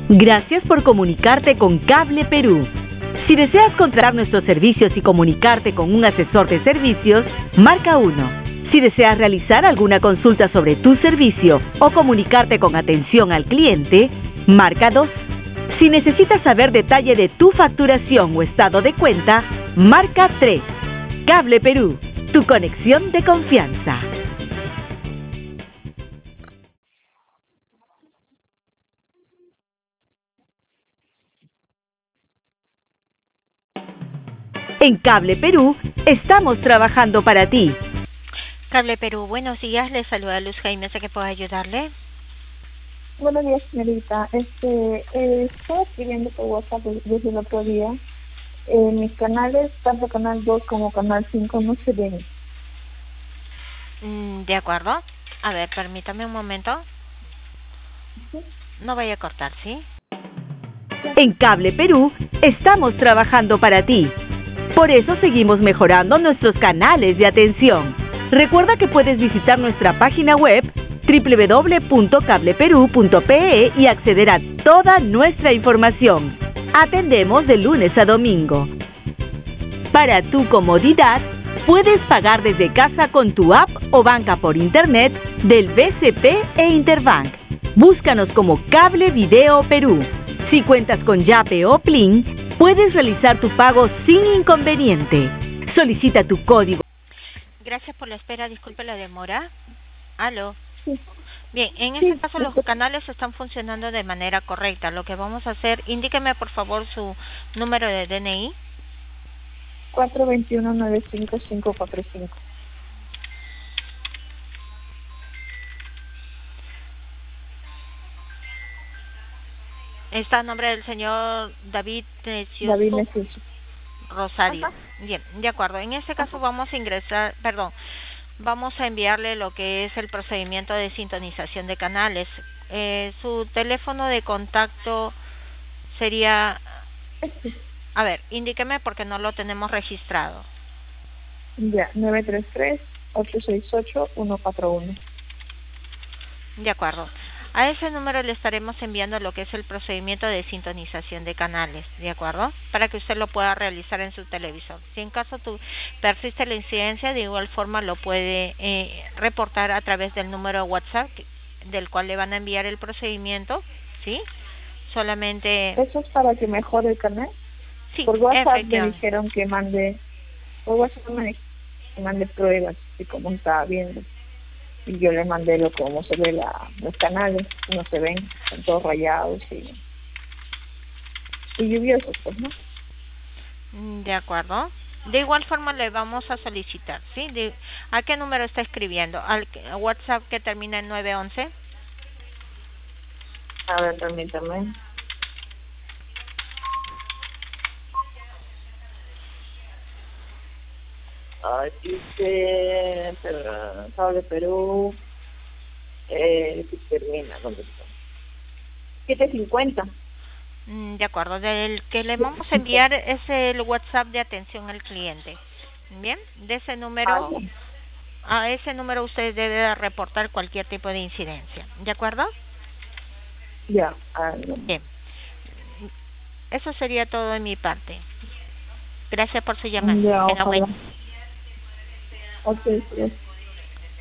Gracias por comunicarte con Cable Perú. Si deseas contratar nuestros servicios y comunicarte con un asesor de servicios, marca 1. Si deseas realizar alguna consulta sobre tu servicio o comunicarte con atención al cliente, marca 2. Si necesitas saber detalle de tu facturación o estado de cuenta, marca 3. Cable Perú, tu conexión de confianza. En Cable Perú, estamos trabajando para ti. Cable Perú, buenos días, les saluda Luz Jaime, ¿sé que puedo ayudarle? Buenos días, señorita. Estaba escribiendo por WhatsApp desde el otro día. Mis canales, tanto Canal 2 como Canal 5, no se ven. De acuerdo. A ver, permítame un momento. No vaya a cortar, ¿sí? En Cable Perú, estamos trabajando para ti. Por eso seguimos mejorando nuestros canales de atención. Recuerda que puedes visitar nuestra página web www.cableperú.pe y acceder a toda nuestra información. Atendemos de lunes a domingo. Para tu comodidad, puedes pagar desde casa con tu app o banca por internet del BCP e Interbank. Búscanos como Cable Video Perú. Si cuentas con Yape o Plin, puedes realizar tu pago sin inconveniente. Solicita tu código. Gracias por la espera, disculpe la demora. ¿Aló? Sí. Bien, en este caso los canales están funcionando de manera correcta. Lo que vamos a hacer, indíqueme por favor su número de DNI. 421-95545. Está a nombre del señor David David Necesio. Rosario. Ajá. Bien, de acuerdo. En este caso vamos a vamos a enviarle lo que es el procedimiento de sintonización de canales. Su teléfono de contacto sería, a ver, indíqueme porque no lo tenemos registrado. Ya, 933-868-141. De acuerdo. A ese número le estaremos enviando lo que es el procedimiento de sintonización de canales, ¿de acuerdo? Para que usted lo pueda realizar en su televisor. Si en caso persiste la incidencia, de igual forma lo puede reportar a través del número de WhatsApp del cual le van a enviar el procedimiento, ¿sí? Solamente... ¿Eso es para que mejore el canal? Sí, por WhatsApp me dijeron que mande... Por WhatsApp me dijeron que mande pruebas de cómo estaba viendo. Y yo le mandé cómo se ve los canales, no se ven, son todos rayados y lluviosos, pues, ¿no? De acuerdo. De igual forma le vamos a solicitar, ¿sí? ¿A qué número está escribiendo? ¿Al WhatsApp que termina en 911? A ver, permítame. Dice Cable Perú, que termina, ¿dónde está? 750. De acuerdo, del que le vamos a enviar es el WhatsApp de atención al cliente. Bien, de ese número, a ese número usted debe reportar cualquier tipo de incidencia. ¿De acuerdo? Ya. Bien, eso sería todo de mi parte. Gracias por su llamada. Ya, Tenga buen... Ok, gracias.